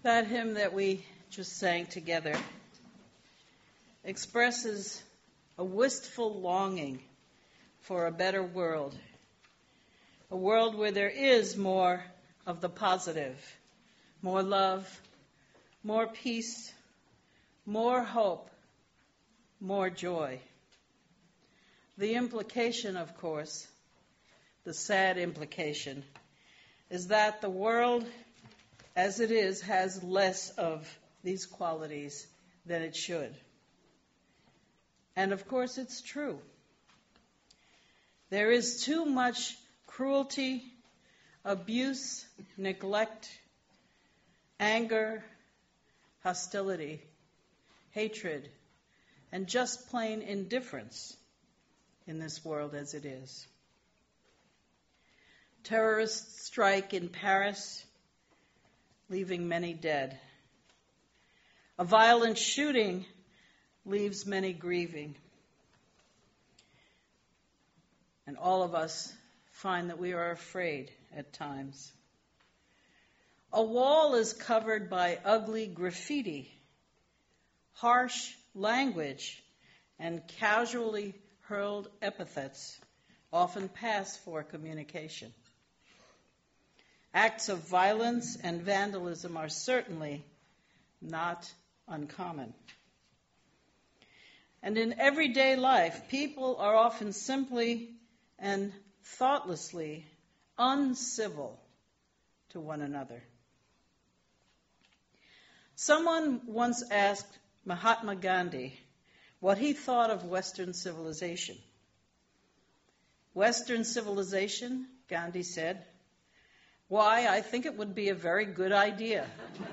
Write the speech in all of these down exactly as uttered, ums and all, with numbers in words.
That hymn that we just sang together expresses a wistful longing for a better world, a world where there is more of the positive, more love, more peace, more hope, more joy. The implication, of course, the sad implication, is that the world as it is has less of these qualities than it should. And of course it's true. There is too much cruelty, abuse, neglect, anger, hostility, hatred, and just plain indifference in this world as it is. Terrorists strike in Paris, leaving many dead. A violent shooting leaves many grieving. And all of us find that we are afraid at times. A wall is covered by ugly graffiti, harsh language, and casually hurled epithets often pass for communication. Acts of violence and vandalism are certainly not uncommon. And in everyday life, people are often simply and thoughtlessly uncivil to one another. Someone once asked Mahatma Gandhi what he thought of Western civilization. Western civilization, Gandhi said, why, I think it would be a very good idea.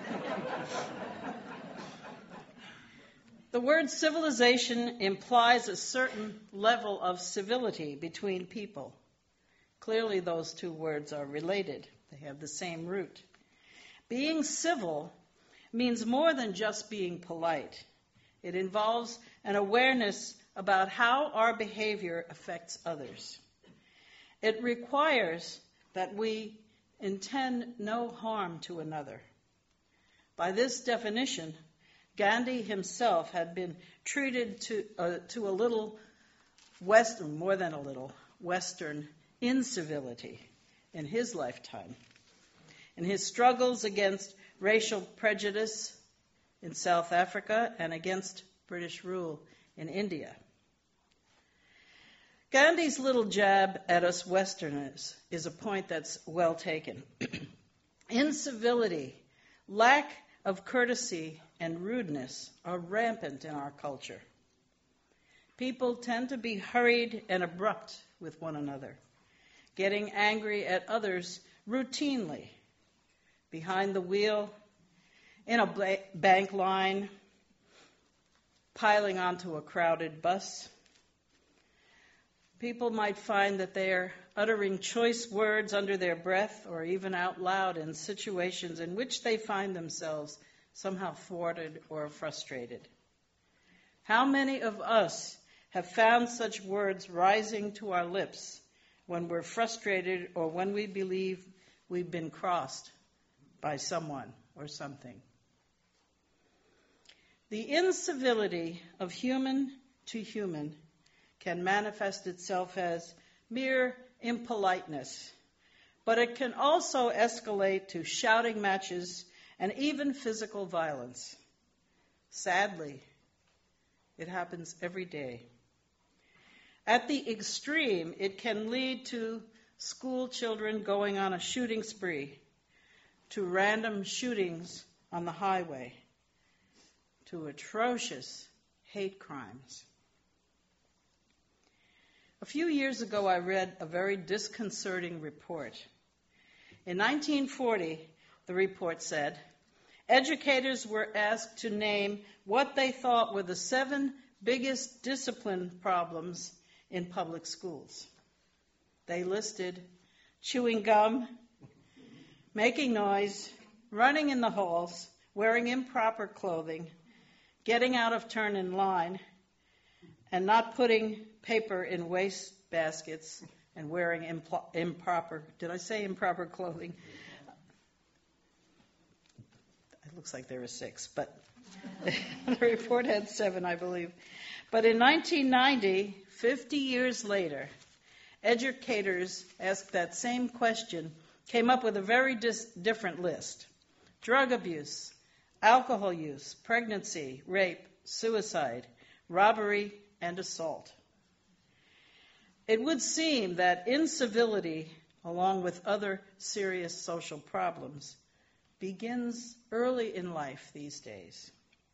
The word civilization implies a certain level of civility between people. Clearly, those two words are related. They have the same root. Being civil means more than just being polite. It involves an awareness about how our behavior affects others. It requires that we intend no harm to another. By this definition, Gandhi himself had been treated to, uh, to a little Western, more than a little, Western incivility in his lifetime. In his struggles against racial prejudice in South Africa and against British rule in India. Gandhi's little jab at us Westerners is a point that's well taken. Incivility, lack of courtesy, and rudeness are rampant in our culture. People tend to be hurried and abrupt with one another, getting angry at others routinely, behind the wheel, in a bank line, piling onto a crowded bus. People might find that they are uttering choice words under their breath or even out loud in situations in which they find themselves somehow thwarted or frustrated. How many of us have found such words rising to our lips when we're frustrated or when we believe we've been crossed by someone or something? The incivility of human to human can manifest itself as mere impoliteness, but it can also escalate to shouting matches and even physical violence. Sadly, it happens every day. At the extreme, it can lead to school children going on a shooting spree, to random shootings on the highway, to atrocious hate crimes. A few years ago, I read a very disconcerting report. In nineteen forty, the report said, educators were asked to name what they thought were the seven biggest discipline problems in public schools. They listed chewing gum, making noise, running in the halls, wearing improper clothing, getting out of turn in line, and not putting paper in waste baskets and wearing impl- improper, did I say improper clothing? I looks like there were six, but the report had seven, I believe. But in nineteen ninety, fifty years later, educators asked that same question, came up with a very dis- different list. Drug abuse, alcohol use, pregnancy, rape, suicide, robbery, and assault. It would seem that incivility, along with other serious social problems, begins early in life these days.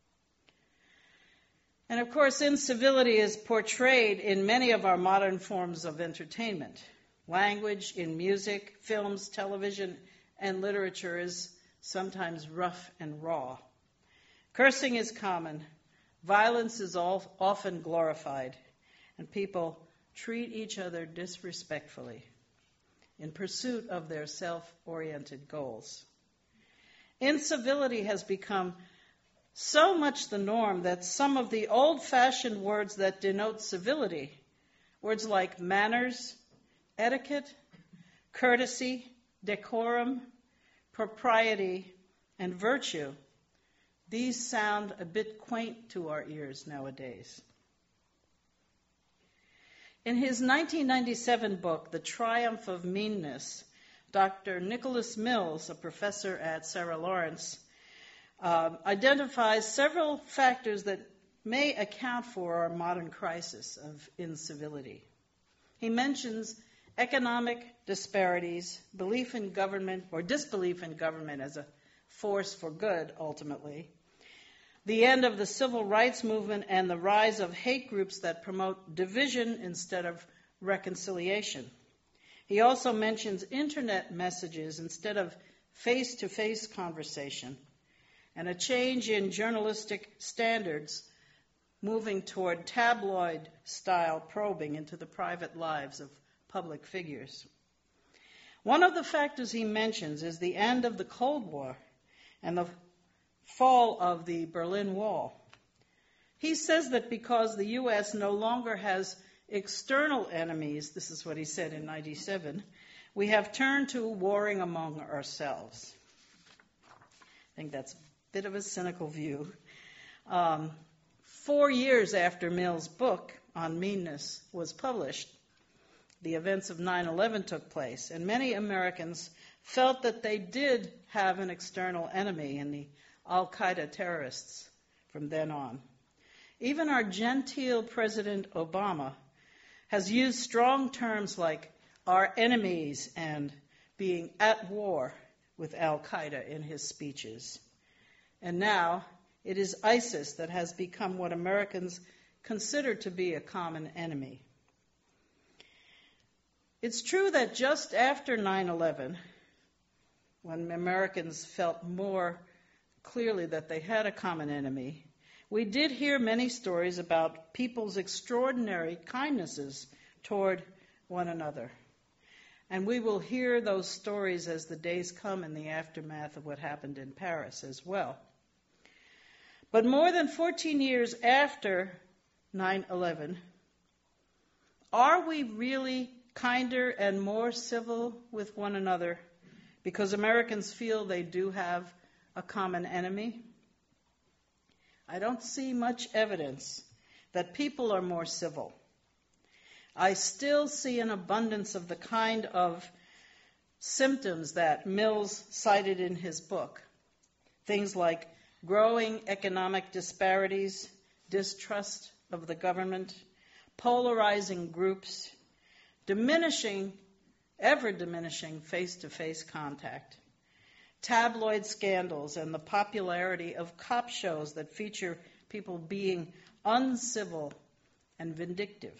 And of course, incivility is portrayed in many of our modern forms of entertainment. Language in music, films, television, and literature is sometimes rough and raw. Cursing is common. Violence is all, often glorified. And people treat each other disrespectfully in pursuit of their self-oriented goals. Incivility has become so much the norm that some of the old-fashioned words that denote civility, words like manners, etiquette, courtesy, decorum, propriety, and virtue, these sound a bit quaint to our ears nowadays. In his nineteen ninety-seven book, The Triumph of Meanness, Doctor Nicholas Mills, a professor at Sarah Lawrence, uh, identifies several factors that may account for our modern crisis of incivility. He mentions economic disparities, belief in government, or disbelief in government as a force for good, ultimately, the end of the civil rights movement, and the rise of hate groups that promote division instead of reconciliation. He also mentions internet messages instead of face-to-face conversation, and a change in journalistic standards moving toward tabloid-style probing into the private lives of public figures. One of the factors he mentions is the end of the Cold War and the fall of the Berlin Wall. He says that because the U S no longer has external enemies, this is what he said in ninety-seven, we have turned to warring among ourselves. I think that's a bit of a cynical view. Um, four years after Mill's book on meanness was published, the events of nine eleven took place, and many Americans felt that they did have an external enemy in the Al-Qaeda terrorists from then on. Even our genteel President Obama has used strong terms like our enemies and being at war with Al-Qaeda in his speeches. And now it is ISIS that has become what Americans consider to be a common enemy. It's true that just after nine eleven, when Americans felt more clearly that they had a common enemy, we did hear many stories about people's extraordinary kindnesses toward one another. And we will hear those stories as the days come in the aftermath of what happened in Paris as well. But more than fourteen years after nine eleven, are we really kinder and more civil with one another because Americans feel they do have a common enemy? I don't see much evidence that people are more civil. I still see an abundance of the kind of symptoms that Mills cited in his book. Things like growing economic disparities, distrust of the government, polarizing groups, diminishing, ever diminishing face-to-face contact, tabloid scandals, and the popularity of cop shows that feature people being uncivil and vindictive.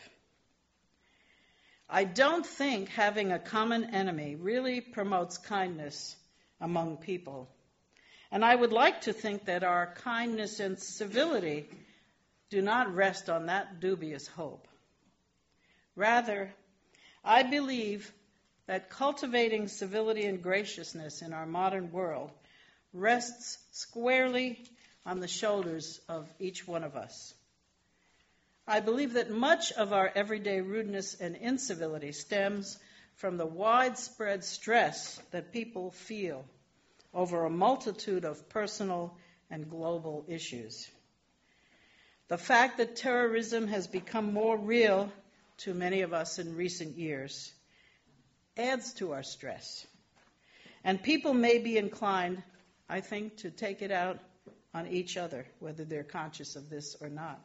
I don't think having a common enemy really promotes kindness among people. And I would like to think that our kindness and civility do not rest on that dubious hope. Rather, I believe that cultivating civility and graciousness in our modern world rests squarely on the shoulders of each one of us. I believe that much of our everyday rudeness and incivility stems from the widespread stress that people feel over a multitude of personal and global issues. The fact that terrorism has become more real to many of us in recent years adds to our stress. And people may be inclined, I think, to take it out on each other, whether they're conscious of this or not.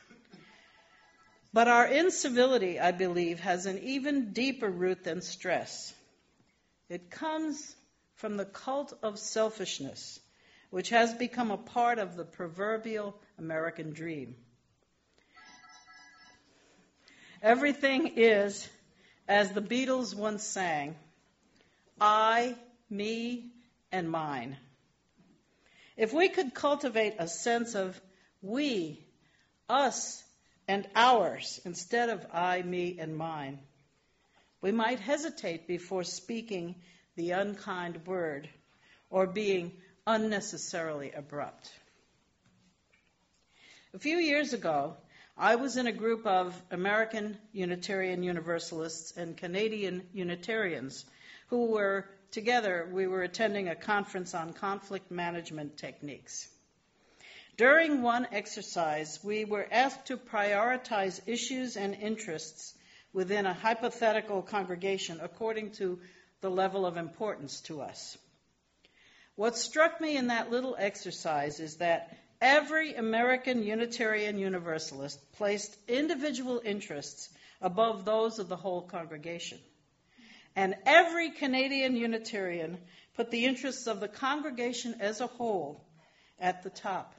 But our incivility, I believe, has an even deeper root than stress. It comes from the cult of selfishness, which has become a part of the proverbial American dream. Everything is, as the Beatles once sang, I, me, and mine. If we could cultivate a sense of we, us, and ours instead of I, me, and mine, we might hesitate before speaking the unkind word or being unnecessarily abrupt. A few years ago, I was in a group of American Unitarian Universalists and Canadian Unitarians who were together. We were attending a conference on conflict management techniques. During one exercise, we were asked to prioritize issues and interests within a hypothetical congregation according to the level of importance to us. What struck me in that little exercise is that every American Unitarian Universalist placed individual interests above those of the whole congregation. And every Canadian Unitarian put the interests of the congregation as a whole at the top.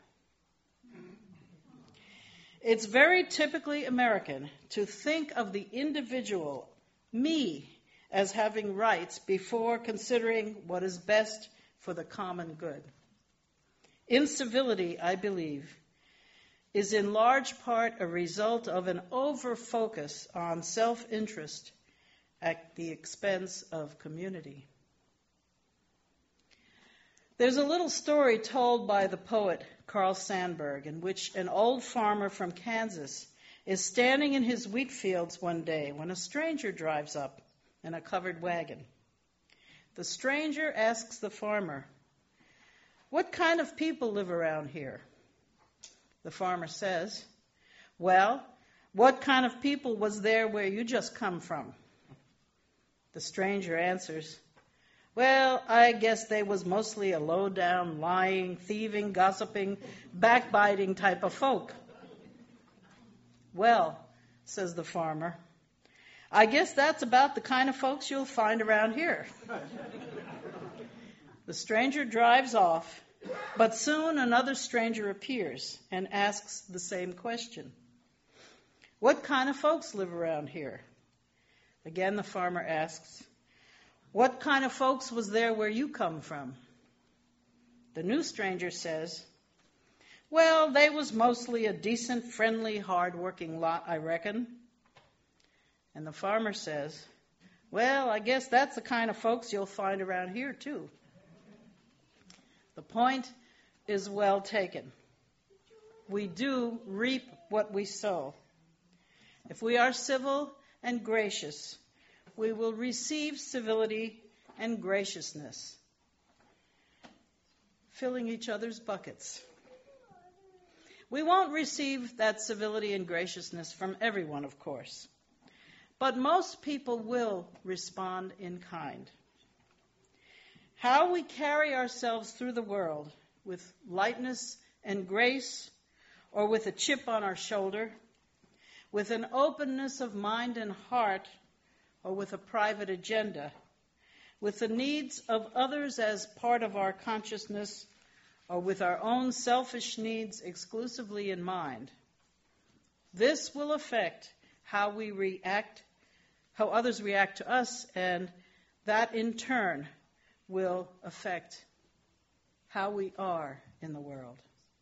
It's very typically American to think of the individual, me, as having rights before considering what is best for the common good. Incivility, I believe, is in large part a result of an over-focus on self-interest at the expense of community. There's a little story told by the poet Carl Sandburg in which an old farmer from Kansas is standing in his wheat fields one day when a stranger drives up in a covered wagon. The stranger asks the farmer, "What kind of people live around here?" The farmer says, "Well, what kind of people was there where you just come from?" The stranger answers, "Well, I guess they was mostly a low-down, lying, thieving, gossiping, backbiting type of folk." "Well," says the farmer, "I guess that's about the kind of folks you'll find around here." The stranger drives off, but soon another stranger appears and asks the same question. "What kind of folks live around here?" Again, the farmer asks, "What kind of folks was there where you come from?" The new stranger says, "Well, they was mostly a decent, friendly, hard-working lot, I reckon." And the farmer says, "Well, I guess that's the kind of folks you'll find around here, too." The point is well taken. We do reap what we sow. If we are civil and gracious, we will receive civility and graciousness, filling each other's buckets. We won't receive that civility and graciousness from everyone, of course, but most people will respond in kind. How we carry ourselves through the world with lightness and grace, or with a chip on our shoulder, with an openness of mind and heart, or with a private agenda, with the needs of others as part of our consciousness, or with our own selfish needs exclusively in mind. This will affect how we react, how others react to us, and that in turn will affect how we are in the world.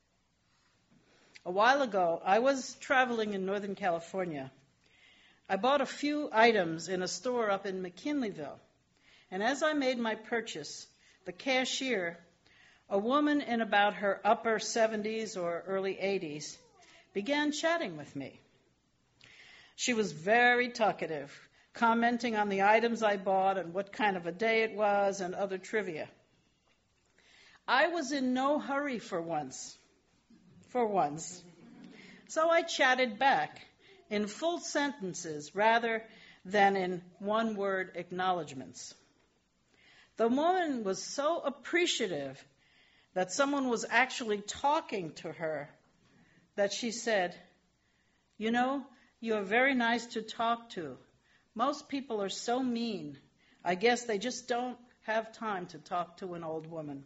A while ago, I was traveling in Northern California. I bought a few items in a store up in McKinleyville, and as I made my purchase, the cashier, a woman in about her upper seventies or early eighties, began chatting with me. She was very talkative, commenting on the items I bought and what kind of a day it was and other trivia. I was in no hurry for once. For once. So I chatted back in full sentences rather than in one-word acknowledgments. The woman was so appreciative that someone was actually talking to her that she said, "You know, you are very nice to talk to. Most people are so mean. I guess they just don't have time to talk to an old woman."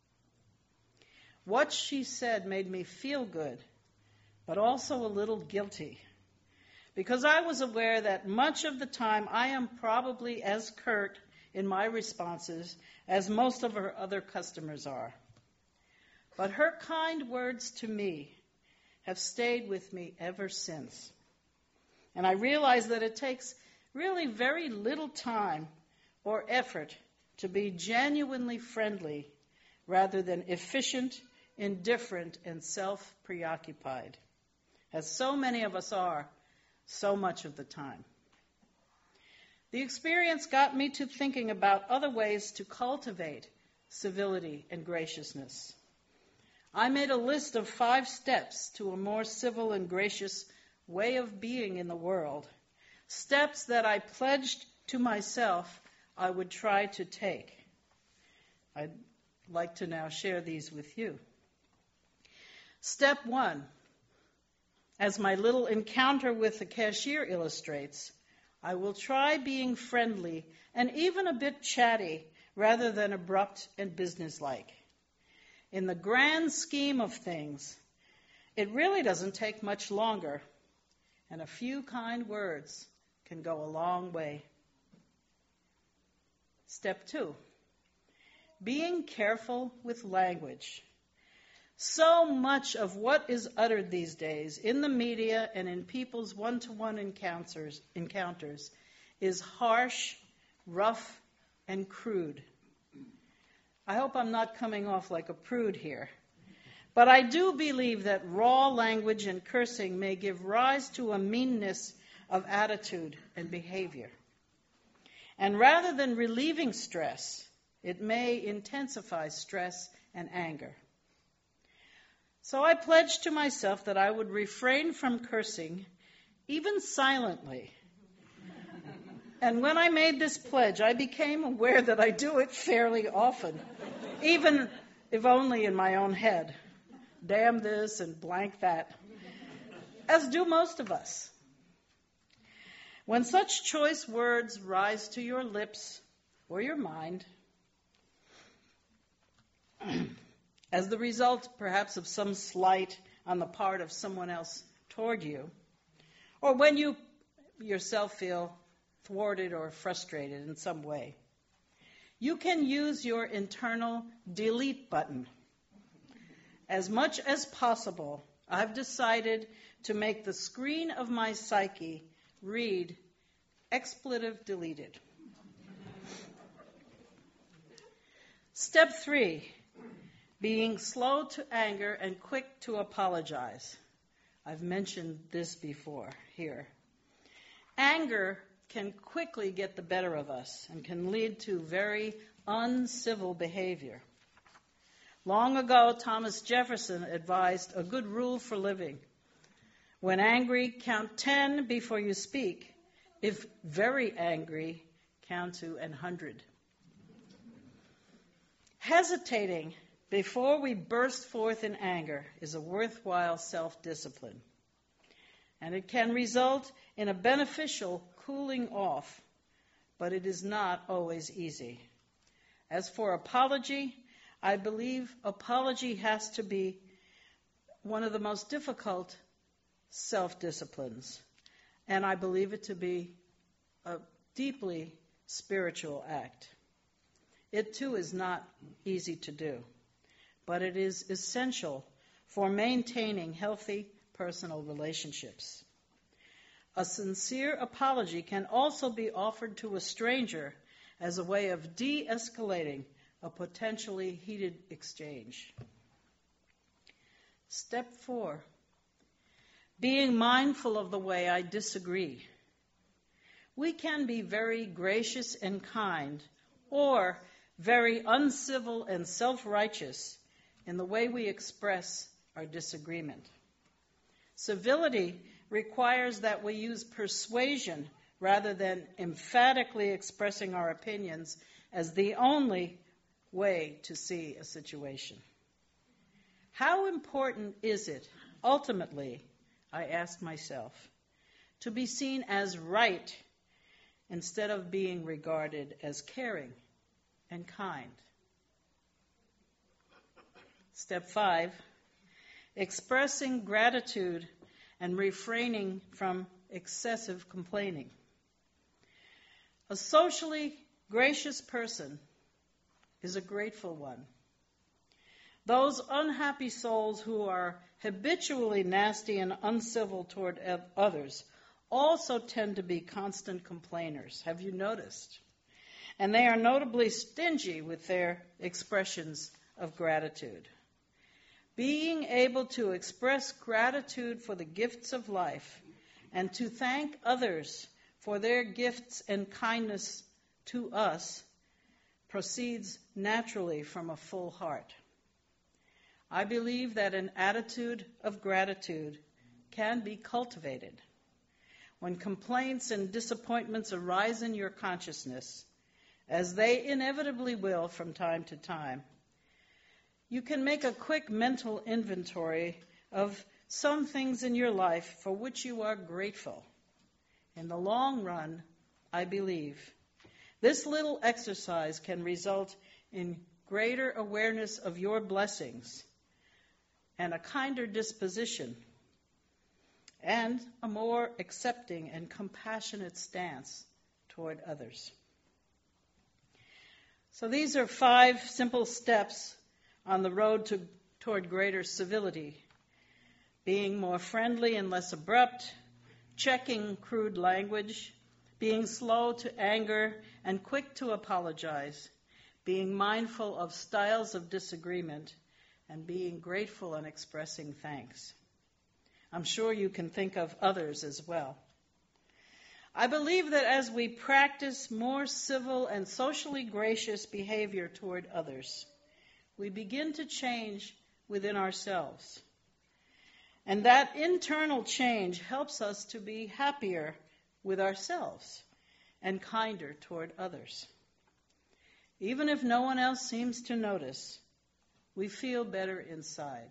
What she said made me feel good, but also a little guilty, because I was aware that much of the time I am probably as curt in my responses as most of her other customers are. But her kind words to me have stayed with me ever since. And I realize that it takes really very little time or effort to be genuinely friendly rather than efficient, indifferent, and self-preoccupied, as so many of us are so much of the time. The experience got me to thinking about other ways to cultivate civility and graciousness. I made a list of five steps to a more civil and gracious way of being in the world, steps that I pledged to myself I would try to take. I'd like to now share these with you. Step one, as my little encounter with the cashier illustrates, I will try being friendly and even a bit chatty rather than abrupt and businesslike. In the grand scheme of things, it really doesn't take much longer, and a few kind words can go a long way. Step two, being careful with language. So much of what is uttered these days in the media and in people's one-to-one encounters, encounters is harsh, rough, and crude. I hope I'm not coming off like a prude here. But I do believe that raw language and cursing may give rise to a meanness of attitude and behavior. And rather than relieving stress, it may intensify stress and anger. So I pledged to myself that I would refrain from cursing, even silently. And when I made this pledge, I became aware that I do it fairly often, even if only in my own head. Damn this and blank that, as do most of us. When such choice words rise to your lips or your mind, as the result, perhaps, of some slight on the part of someone else toward you, or when you yourself feel thwarted or frustrated in some way, you can use your internal delete button. As much as possible, I've decided to make the screen of my psyche read expletive deleted. Step three, being slow to anger and quick to apologize. I've mentioned this before here. Anger can quickly get the better of us and can lead to very uncivil behavior. Long ago, Thomas Jefferson advised a good rule for living. When angry, count ten before you speak. If very angry, count to an hundred. Hesitating before we burst forth in anger is a worthwhile self-discipline, and it can result in a beneficial cooling off, but it is not always easy. As for apology, I believe apology has to be one of the most difficult self-disciplines, and I believe it to be a deeply spiritual act. It too is not easy to do, but it is essential for maintaining healthy personal relationships. A sincere apology can also be offered to a stranger as a way of de-escalating a potentially heated exchange. Step four, being mindful of the way I disagree. We can be very gracious and kind, or very uncivil and self-righteous in the way we express our disagreement. Civility requires that we use persuasion rather than emphatically expressing our opinions as the only way to see a situation. How important is it, ultimately, I ask myself, to be seen as right instead of being regarded as caring and kind? Step five, expressing gratitude and refraining from excessive complaining. A socially gracious person is a grateful one. Those unhappy souls who are habitually nasty and uncivil toward others also tend to be constant complainers. Have you noticed? And they are notably stingy with their expressions of gratitude. Being able to express gratitude for the gifts of life and to thank others for their gifts and kindness to us proceeds naturally from a full heart. I believe that an attitude of gratitude can be cultivated. When complaints and disappointments arise in your consciousness, as they inevitably will from time to time, you can make a quick mental inventory of some things in your life for which you are grateful. In the long run, I believe, this little exercise can result in greater awareness of your blessings and a kinder disposition and a more accepting and compassionate stance toward others. So these are five simple steps on the road to, toward greater civility: being more friendly and less abrupt, checking crude language, being slow to anger and quick to apologize, being mindful of styles of disagreement, and being grateful and expressing thanks. I'm sure you can think of others as well. I believe that as we practice more civil and socially gracious behavior toward others, we begin to change within ourselves. And that internal change helps us to be happier with ourselves and kinder toward others. Even if no one else seems to notice, we feel better inside.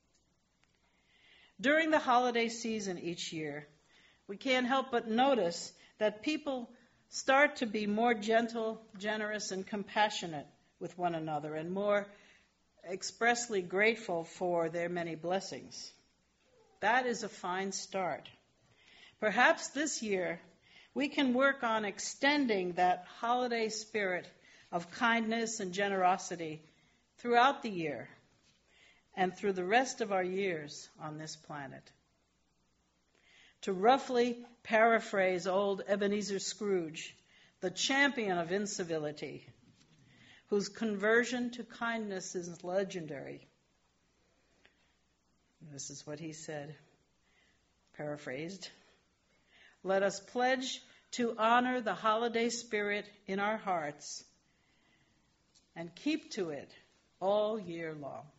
During the holiday season each year, we can't help but notice that people start to be more gentle, generous, and compassionate with one another, and more expressly grateful for their many blessings. That is a fine start. Perhaps this year we can work on extending that holiday spirit of kindness and generosity throughout the year and through the rest of our years on this planet. To roughly paraphrase old Ebenezer Scrooge, the champion of incivility, whose conversion to kindness is legendary. This is what he said, paraphrased. Let us pledge to honor the holiday spirit in our hearts and keep to it all year long.